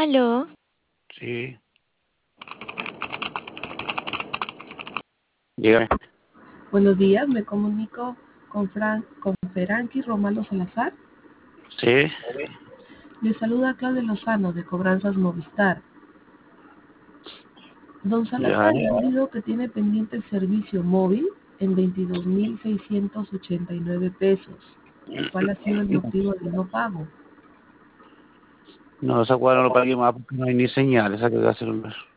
Aló, Sí, dígame. Buenos días, me comunico con Feranqui Romalo Salazar. Sí, Le saluda Claudia Lozano de Cobranzas Movistar. Don ya, Salazar, le digo que tiene pendiente el servicio móvil en 22.689 pesos. ¿Cuál ha sido el motivo del no pago? no, esa cuadra no lo pagué más porque no hay ni señal, esa que va a hacer un mes.